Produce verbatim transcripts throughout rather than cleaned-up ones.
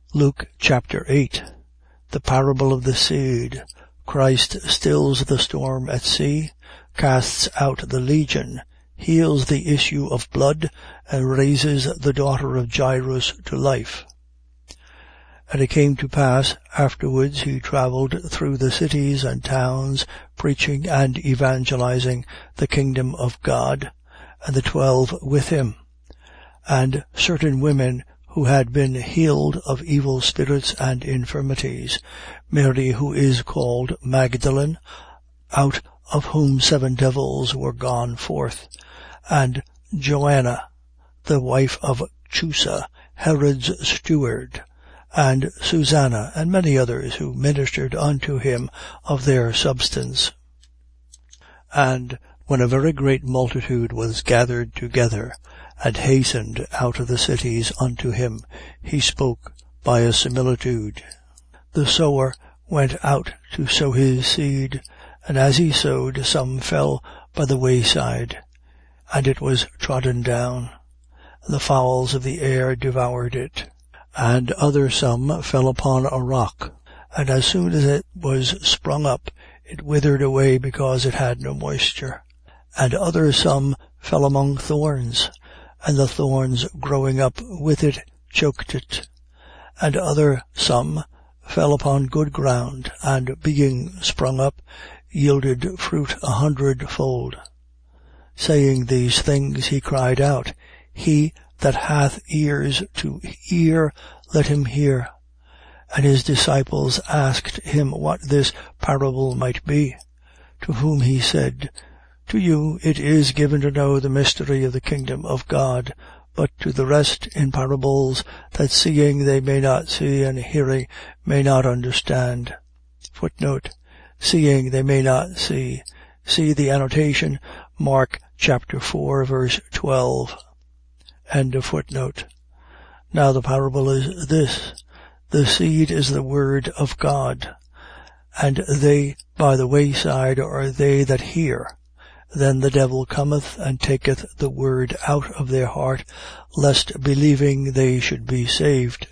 Luke chapter eight. The parable of the seed. Christ stills the storm at sea, casts out the legion, heals the issue of blood, and raises the daughter of Jairus to life. And it came to pass, afterwards he travelled through the cities and towns, preaching and evangelizing the kingdom of God, and the twelve with him. And certain women who had been healed of evil spirits and infirmities, Mary who is called Magdalene, out of whom seven devils were gone forth, and Joanna, the wife of Chusa, Herod's steward, and Susanna, and many others who ministered unto him of their substance. And when a very great multitude was gathered together, and hastened out of the cities unto him, he spoke by a similitude. The sower went out to sow his seed, and as he sowed, some fell by the wayside, and it was trodden down, and the fowls of the air devoured it. And other some fell upon a rock, and as soon as it was sprung up, it withered away because it had no moisture. And other some fell among thorns, and the thorns growing up with it choked it. And other some fell upon good ground, and being sprung up, yielded fruit a hundredfold. Saying these things, he cried out, He that hath ears to hear, let him hear. And his disciples asked him what this parable might be. To whom he said, To you it is given to know the mystery of the kingdom of God, but to the rest in parables, that seeing they may not see, and hearing may not understand. Footnote, seeing they may not see. See the annotation, Mark chapter four, verse twelve. End of footnote. Now the parable is this. The seed is the word of God, and they by the wayside are they that hear. Then the devil cometh and taketh the word out of their heart, lest believing they should be saved.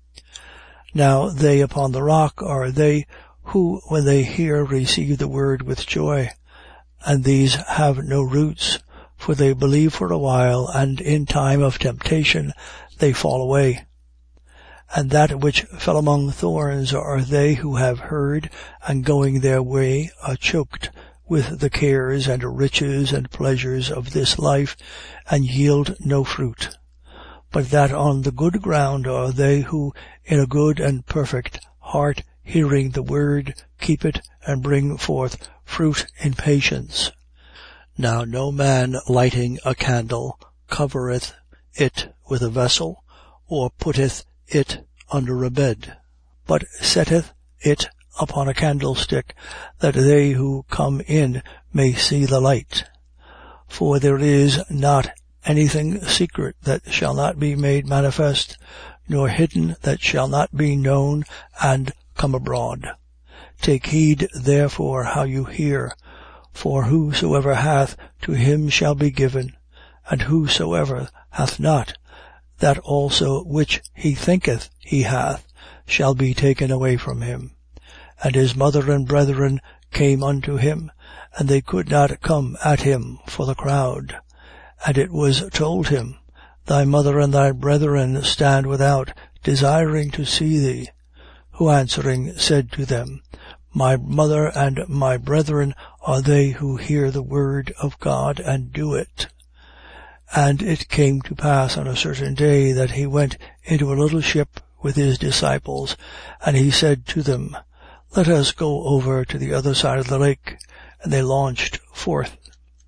Now they upon the rock are they who, when they hear, receive the word with joy. And these have no roots, for they believe for a while, and in time of temptation they fall away. And that which fell among thorns are they who have heard, and going their way are choked with the cares and riches and pleasures of this life, and yield no fruit. But that on the good ground are they who, in a good and perfect heart, hearing the word, keep it, and bring forth fruit in patience. Now no man lighting a candle covereth it with a vessel, or putteth it under a bed, but setteth it upon a candlestick, that they who come in may see the light. For there is not anything secret that shall not be made manifest, nor hidden that shall not be known and come abroad. Take heed therefore how you hear, for whosoever hath, to him shall be given, and whosoever hath not, that also which he thinketh he hath shall be taken away from him. And his mother and brethren came unto him, and they could not come at him for the crowd. And it was told him, Thy mother and thy brethren stand without, desiring to see thee. Who answering said to them, My mother and my brethren are they who hear the word of God and do it. And it came to pass on a certain day that he went into a little ship with his disciples, and he said to them, Let us go over to the other side of the lake. And they launched forth.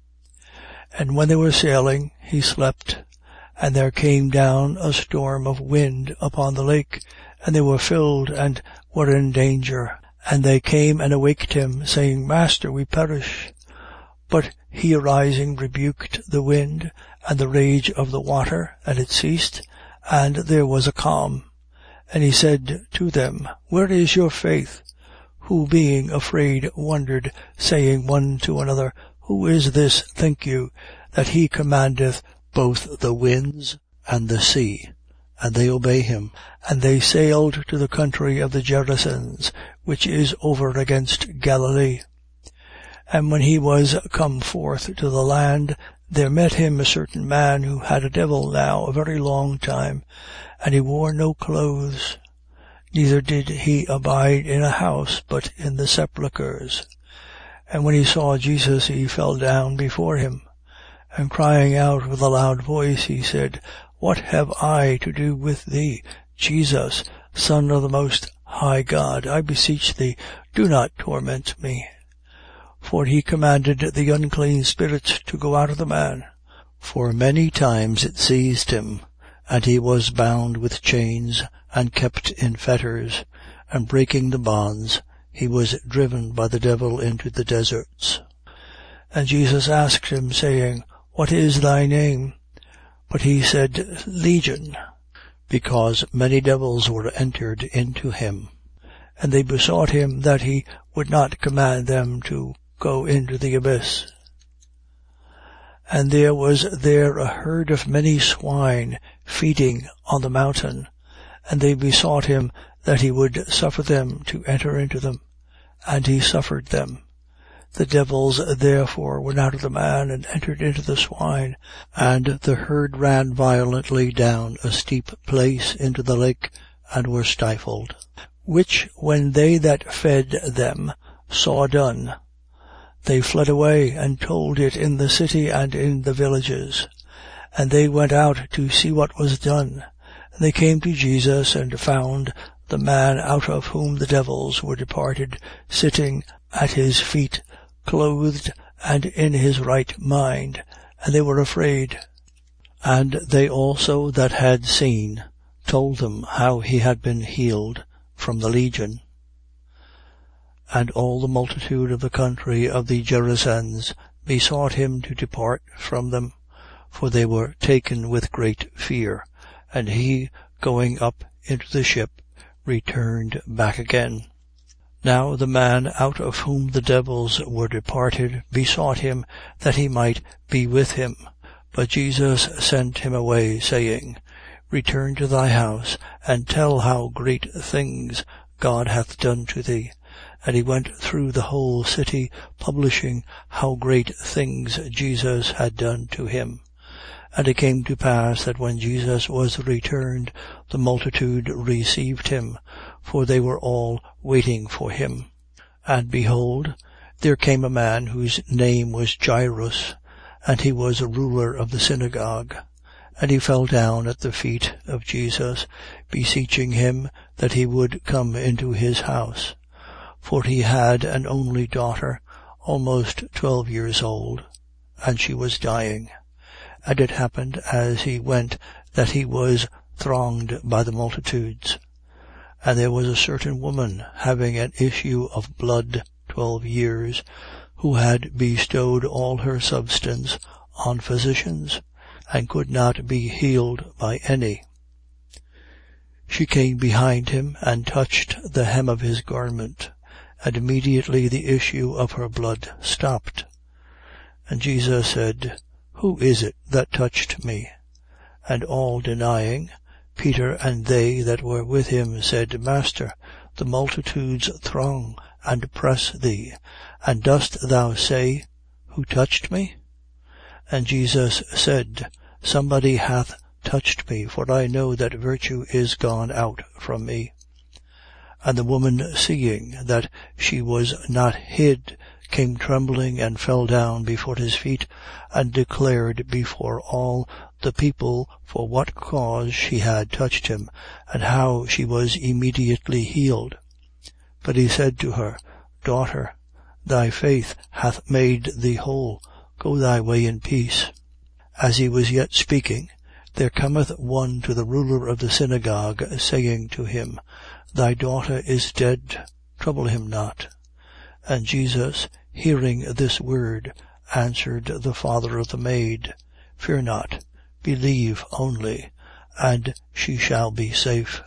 And when they were sailing, he slept. And there came down a storm of wind upon the lake, and they were filled, and were in danger. And they came and awaked him, saying, Master, we perish. But he arising rebuked the wind and the rage of the water, and it ceased, and there was a calm. And he said to them, Where is your faith? Who being afraid wondered, saying one to another, Who is this, think you, that he commandeth both the winds and the sea, and they obey him. And they sailed to the country of the Gerasenes, which is over against Galilee. And when he was come forth to the land, there met him a certain man who had a devil now a very long time, and he wore no clothes, neither did he abide in a house, but in the sepulchres. And when he saw Jesus, he fell down before him, and crying out with a loud voice, he said, What have I to do with thee, Jesus, Son of the Most High God? I beseech thee, do not torment me. For he commanded the unclean spirits to go out of the man. For many times it seized him, and he was bound with chains, and kept in fetters, and breaking the bonds, he was driven by the devil into the deserts. And Jesus asked him, saying, What is thy name? But he said, Legion, because many devils were entered into him. And they besought him that he would not command them to go into the abyss. And there was there a herd of many swine feeding on the mountain, and they besought him that he would suffer them to enter into them. And he suffered them. The devils therefore went out of the man and entered into the swine, and the herd ran violently down a steep place into the lake, and were stifled. Which when they that fed them saw done, they fled away, and told it in the city and in the villages. And they went out to see what was done. And they came to Jesus, and found the man out of whom the devils were departed, sitting at his feet, clothed and in his right mind. And they were afraid. And they also that had seen told them how he had been healed from the legion. And all the multitude of the country of the Gerasenes besought him to depart from them, for they were taken with great fear. And he, going up into the ship, returned back again. Now the man out of whom the devils were departed besought him that he might be with him. But Jesus sent him away, saying, Return to thy house, and tell how great things God hath done to thee. And he went through the whole city, publishing how great things Jesus had done to him. And it came to pass that when Jesus was returned, the multitude received him, for they were all waiting for him. And behold, there came a man whose name was Jairus, and he was a ruler of the synagogue. And he fell down at the feet of Jesus, beseeching him that he would come into his house. For he had an only daughter, almost twelve years old, and she was dying. And it happened as he went that he was thronged by the multitudes. And there was a certain woman having an issue of blood twelve years, who had bestowed all her substance on physicians, and could not be healed by any. She came behind him and touched the hem of his garment, and immediately the issue of her blood stopped. And Jesus said, Who is it that touched me? And all denying, Peter and they that were with him said, Master, the multitudes throng and press thee, and dost thou say, Who touched me? And Jesus said, Somebody hath touched me, for I know that virtue is gone out from me. And the woman, seeing that she was not hid, came trembling and fell down before his feet, and declared before all the people for what cause she had touched him, and how she was immediately healed. But he said to her, Daughter, thy faith hath made thee whole. Go thy way in peace. As he was yet speaking, there cometh one to the ruler of the synagogue, saying to him, Thy daughter is dead, trouble him not. And Jesus, hearing this word, answered the father of the maid, Fear not, believe only, and she shall be safe.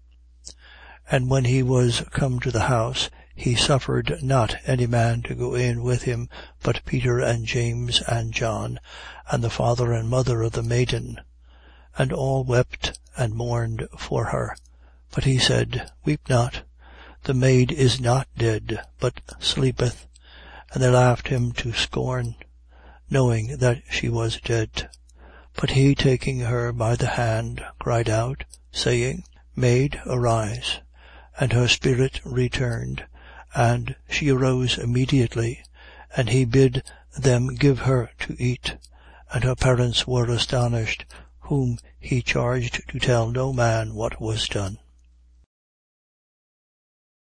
And when he was come to the house, he suffered not any man to go in with him but Peter and James and John, and the father and mother of the maiden. And all wept and mourned for her. But he said, Weep not. The maid is not dead, but sleepeth. And they laughed him to scorn, knowing that she was dead. But he, taking her by the hand, cried out, saying, Maid, arise. And her spirit returned, and she arose immediately. And he bid them give her to eat. And her parents were astonished, whom he charged to tell no man what was done.